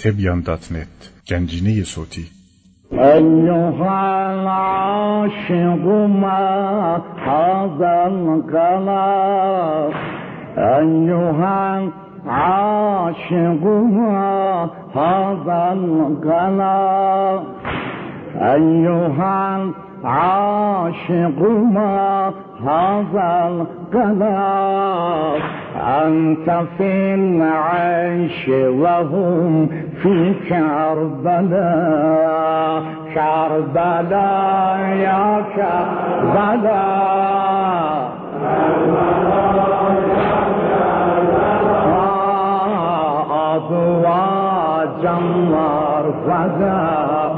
تبیان.net گنجینه صوتی. أيها العاشق ما هذا القلق، أيها العاشق ما هذا القلق، أيها العاشق ما هذا القلق، أنت في العيش وهم في كربلاء، كربلاء يا كربلاء، أضواء جمر فداء،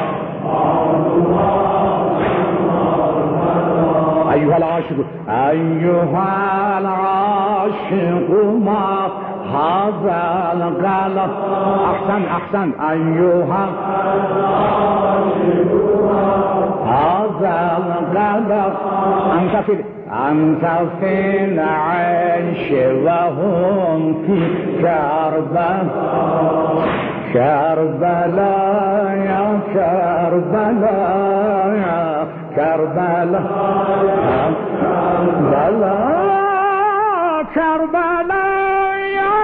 أيها العاشق، أيها العاشق ما هذا القلق، أحسن أيها العاشق هذا القلق، أنت في العيش وهم في كربلاء، كربلاء يا كربلاء يا كربلاء، كربلاء يا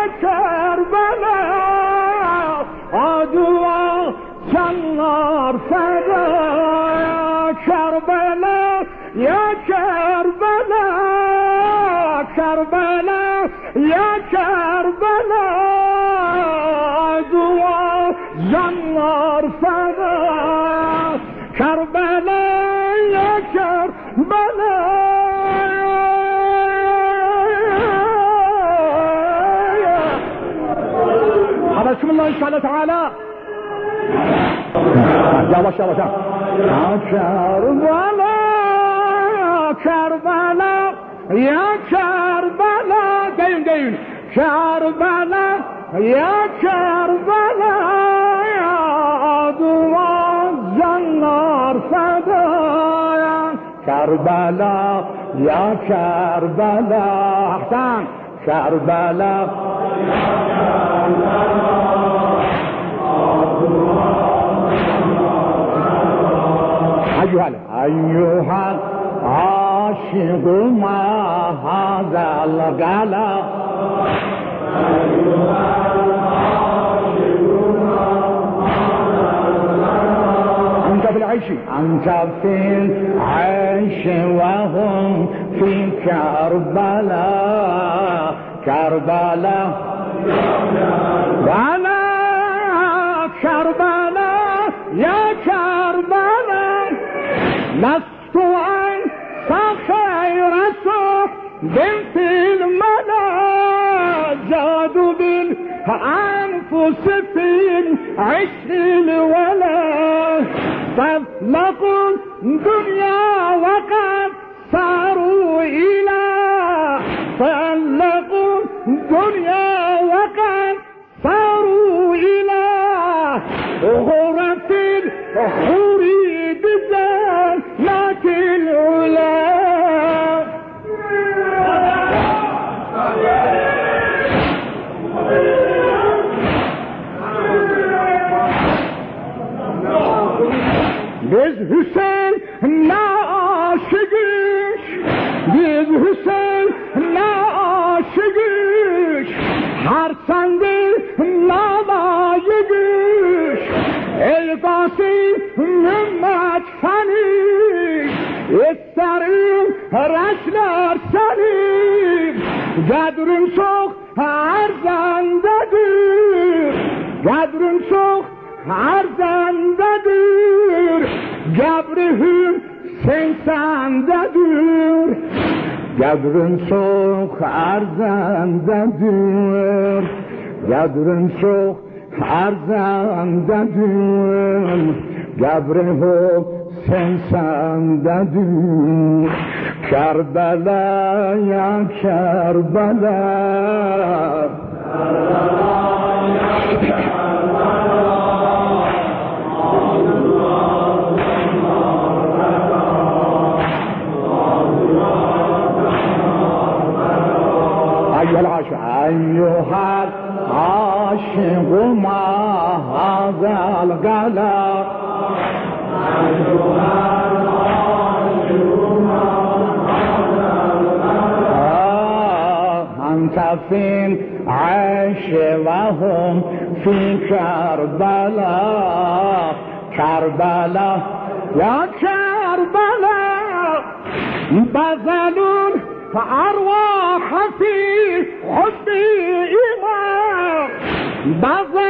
كربلاء، أضواء جنار فداء، كربلاء يا كربلاء، كربلاء يا كربلاء، أضواء جنار فداء، كربلاء يا كربلاء. بسم الله إن شاء الله تعالى. يلا كربلاء كربلاء يا كربلاء، دين كربلاء يا كربلاء، يا أضواء النار فدايا، كربلاء يا كربلاء، أحسن كربلاء يا كربلاء، أيها العاشق ما هذا القلق، أيها العاشق ما هذا القلق، أنت في العيش، أنت في العيش وهم في كربلاء، كربلاء أنا كربلاء يا كربلاء، لست أنت خير صحب في الملا، زادوا بالأنفس في عشق الولا، طلقوا الدنيا وقد صاروا إلى، طلقوا الدنيا وقد صاروا إلى غرف الحور بجنات العلا، biz Hüseyin ne aşıkış, biz Hüseyin ne aşıkış, her sende ne layıkış, el Qasim ümmet seni, isterim reşler seni, kadrin çok erzendedir, kadrin çok erzendedir, gabrihim sen sendedir, kadrin çok erzendedir, kadrin çok erzendedir, gabrihim sen sendedir, Kerbela ya Kerbela, أيها العاشق ما هذا القلب أنت في عيش وهم في كربلاء كربلاء يا كربلاء بذلون فأرواح في حب إيمان بذلون